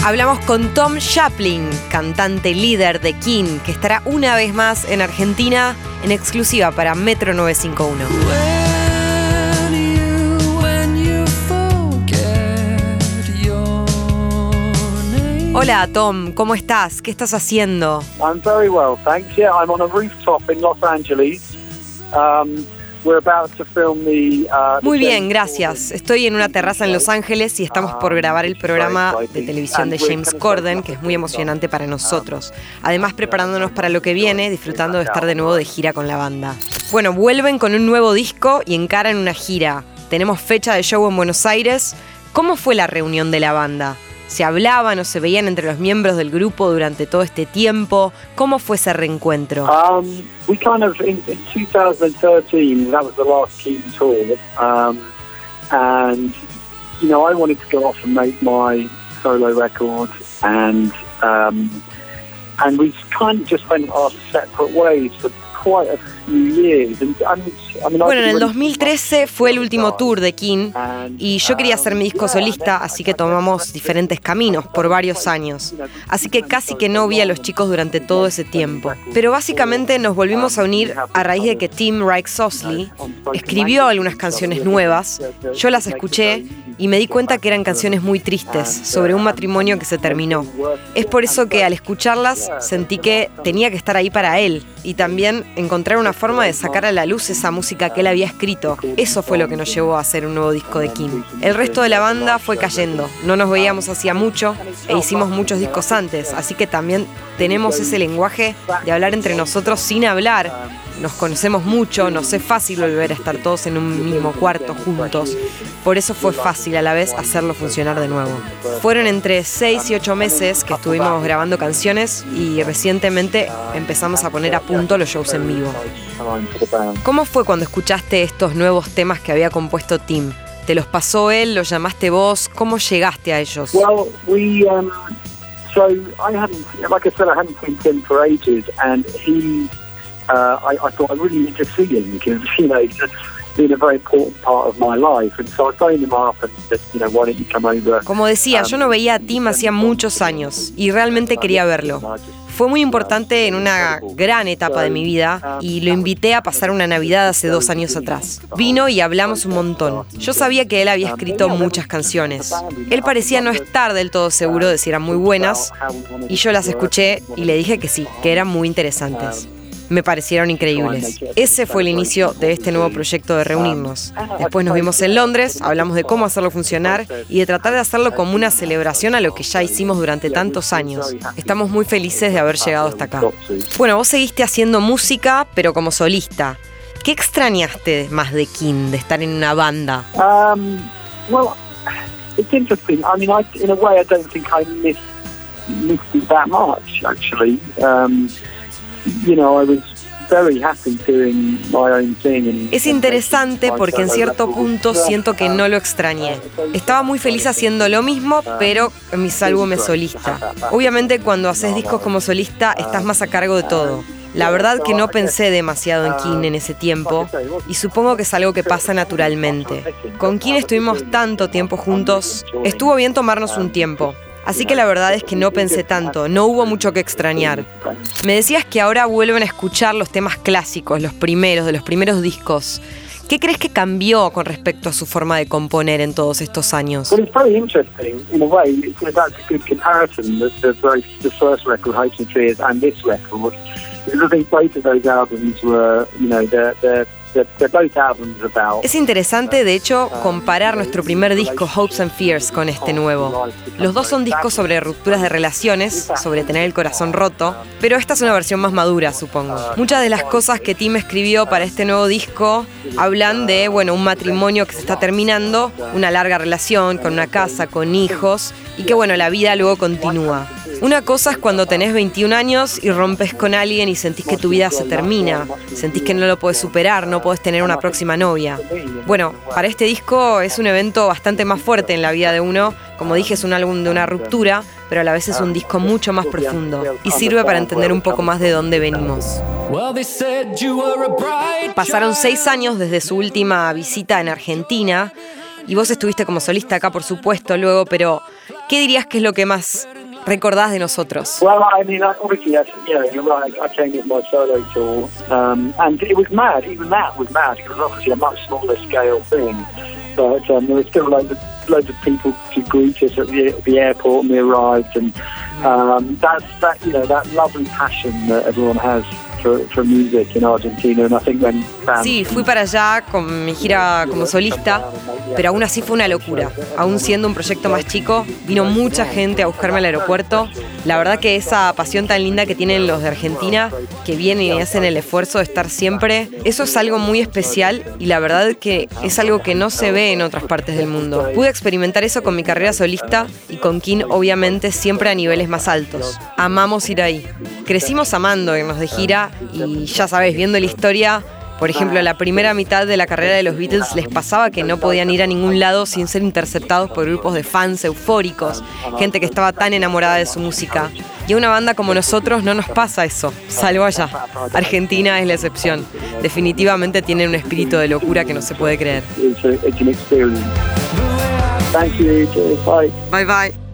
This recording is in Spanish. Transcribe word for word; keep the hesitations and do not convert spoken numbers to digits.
Hablamos con Tom Chaplin, cantante líder de King, que estará una vez más en Argentina en exclusiva para Metro novecientos cincuenta y uno. Hola Tom, ¿cómo estás? ¿Qué estás haciendo? I'm very well, thanks. Yeah, I'm on a rooftop in Los Angeles. Um, we're about to film the, uh, Muy bien, gracias. Estoy en una terraza en Los Ángeles y estamos por grabar el programa de televisión de James Corden, que es muy emocionante para nosotros. Además, preparándonos para lo que viene, disfrutando de estar de nuevo de gira con la banda. Bueno, vuelven con un nuevo disco y encaran una gira. Tenemos fecha de show en Buenos Aires. ¿Cómo fue la reunión de la banda? ¿Se hablaban o se veían entre los miembros del grupo durante todo este tiempo? ¿Cómo fue ese reencuentro? Um, we kind of, in, in twenty thirteen, that was the last King tour. Um, and, you know, I wanted to go off and make my solo record. And, um, and we kind of just went our separate ways for quite a few years. And, and, I mean, bueno, en el dos mil trece fue el último tour de King y yo quería hacer mi disco solista, así que tomamos diferentes caminos por varios años. Así que casi que no vi a los chicos durante todo ese tiempo. Pero básicamente nos volvimos a unir a raíz de que Tim Rice-Osley escribió algunas canciones nuevas, yo las escuché y me di cuenta que eran canciones muy tristes sobre un matrimonio que se terminó. Es por eso que al escucharlas sentí que tenía que estar ahí para él y también encontrar una forma de sacar a la luz esa música que él había escrito. Eso fue lo que nos llevó a hacer un nuevo disco de King. El resto de la banda fue cayendo. No nos veíamos hacía mucho e hicimos muchos discos antes, así que también tenemos ese lenguaje de hablar entre nosotros sin hablar. Nos conocemos mucho, nos es fácil volver a estar todos en un mismo cuarto juntos. Por eso fue fácil a la vez hacerlo funcionar de nuevo. Fueron entre seis y ocho meses que estuvimos grabando canciones y recientemente empezamos a poner a punto los shows en vivo. ¿Cómo fue cuando escuchaste estos nuevos temas que había compuesto Tim? ¿Te los pasó él? ¿Los llamaste vos? ¿Cómo llegaste a ellos? Well, we, um, so I hadn't, like I said, I hadn't seen Tim for ages, and he, uh, I, I thought I really need to see him because, you know, it's been a very important part of my life, and so I phoned him up and said, you know, why don't you come over? Como decía, yo no veía a Tim hacía muchos años y realmente quería verlo. Fue muy importante en una gran etapa de mi vida y lo invité a pasar una Navidad hace dos años atrás. Vino y hablamos un montón. Yo sabía que él había escrito muchas canciones. Él parecía no estar del todo seguro de si eran muy buenas y yo las escuché y le dije que sí, que eran muy interesantes. Me parecieron increíbles. Ese fue el inicio de este nuevo proyecto de reunirnos. Después nos vimos en Londres, hablamos de cómo hacerlo funcionar y de tratar de hacerlo como una celebración a lo que ya hicimos durante tantos años. Estamos muy felices de haber llegado hasta acá. Bueno, vos seguiste haciendo música, pero como solista. ¿Qué extrañaste más de King, de estar en una banda? Um, well, it's interesting. I mean, I, in a way, I don't think I missed, missed it that much, actually. Um, You know, I was very happy doing my own thing and es interesante porque en cierto punto siento que no lo extrañé. Estaba muy feliz haciendo lo mismo, pero en mis álbumes solista. Obviamente cuando haces discos como solista estás más a cargo de todo. La verdad que no pensé demasiado en King en ese tiempo y supongo que es algo que pasa naturalmente. Con King estuvimos tanto tiempo juntos, estuvo bien tomarnos un tiempo. Así que la verdad es que no pensé tanto, no hubo mucho que extrañar. Me decías que ahora vuelven a escuchar los temas clásicos, los primeros, de los primeros discos. ¿Qué crees que cambió con respecto a su forma de componer en todos estos años? Well, it's very interesting in a way. It's, that's a good comparison. The, the, very, the first record, Hopes and Fears, and this record. Because I think both of those albums were, you know, they're, they're Es interesante, de hecho, comparar nuestro primer disco, Hopes and Fears, con este nuevo. Los dos son discos sobre rupturas de relaciones, sobre tener el corazón roto, pero esta es una versión más madura, supongo. Muchas de las cosas que Tim escribió para este nuevo disco hablan de, bueno, un matrimonio que se está terminando, una larga relación, con una casa, con hijos, y que, bueno, la vida luego continúa. Una cosa es cuando tenés veintiún años y rompes con alguien y sentís que tu vida se termina, sentís que no lo podés superar, no podés tener una próxima novia. Bueno, para este disco es un evento bastante más fuerte en la vida de uno. Como dije, es un álbum de una ruptura, pero a la vez es un disco mucho más profundo y sirve para entender un poco más de dónde venimos. Pasaron seis años desde su última visita en Argentina y vos estuviste como solista acá, por supuesto, luego, pero ¿qué dirías que es lo que más recordás de nosotros? Well, I mean, obviously, that's, you know, you're right. I came with my solo tour, um, and it was mad. Even that was mad. It was obviously a much smaller scale thing, but um, there were still loads of, loads of people to greet us at the, the airport when we arrived, and um, that's that, you know, that lovely passion that everyone has for, for music in Argentina. And I think when fans... Sí, fui para allá con mi gira como solista, pero aún así fue una locura. Aún siendo un proyecto más chico, vino mucha gente a buscarme al aeropuerto. La verdad que esa pasión tan linda que tienen los de Argentina, que vienen y hacen el esfuerzo de estar siempre, eso es algo muy especial y la verdad que es algo que no se ve en otras partes del mundo. Pude experimentar eso con mi carrera solista y con King obviamente siempre a niveles más altos. Amamos ir ahí. Crecimos amando irnos de gira y ya sabes, viendo la historia, por ejemplo, la primera mitad de la carrera de los Beatles les pasaba que no podían ir a ningún lado sin ser interceptados por grupos de fans eufóricos, gente que estaba tan enamorada de su música. Y a una banda como nosotros no nos pasa eso, salvo allá. Argentina es la excepción. Definitivamente tienen un espíritu de locura que no se puede creer. Thank you. Bye. Bye bye.